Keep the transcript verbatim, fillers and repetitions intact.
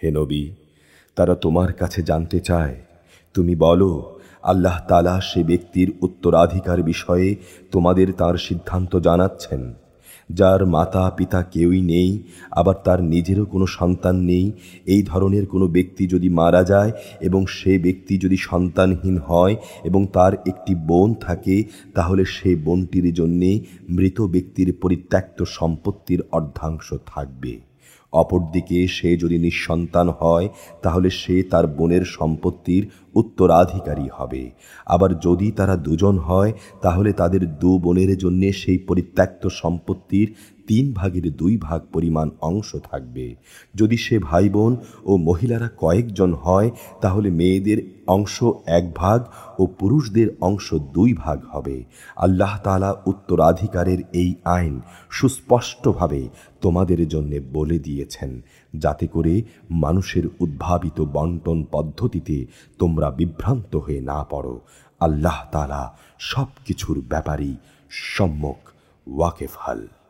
হে নবী, তারা তোমার কাছে জানতে চায়, তুমি বলো, আল্লাহ তাআলা সে ব্যক্তির উত্তরাধিকার বিষয়ে তোমাদের তার সিদ্ধান্ত জানাচ্ছেন, যার মাতা পিতা কেউই নেই, আবার তার নিজেরও কোনো সন্তান নেই। এই ধরনের কোনো ব্যক্তি যদি মারা যায় এবং সে ব্যক্তি যদি সন্তানহীন হয় এবং তার একটি বোন থাকে, তাহলে সে বোনটির জন্যে মৃত ব্যক্তির পরিত্যক্ত সম্পত্তির অর্ধাংশ থাকবে। অপরদিকে সে যদি নিঃসন্তান হয়, তাহলে সে তার বোনের সম্পত্তির উত্তরাধিকারী হবে। আবার যদি তারা দুজন হয়, তাহলে তাদের দু বোনের জন্যে সেই পরিত্যক্ত সম্পত্তির তিন ভাগের দুই ভাগ পরিমাণ অংশ থাকবে। যদি সে ভাই বোন ও মহিলারা কয়েকজন হয়, তাহলে মেয়েদের অংশ এক ভাগ ও পুরুষদের অংশ দুই ভাগ হবে। আল্লাহ তাআলা উত্তরাধিকারের এই আইন সুস্পষ্টভাবে তোমাদের জন্য বলে দিয়েছেন, যাতে করে মানুষের উদ্ভাবিত বন্টন পদ্ধতিতে তোমরা বিভ্রান্ত হয়ে না পড়ো। আল্লাহ তাআলা সব কিছুর ব্যাপারেই সম্যক ওয়াকিফহাল।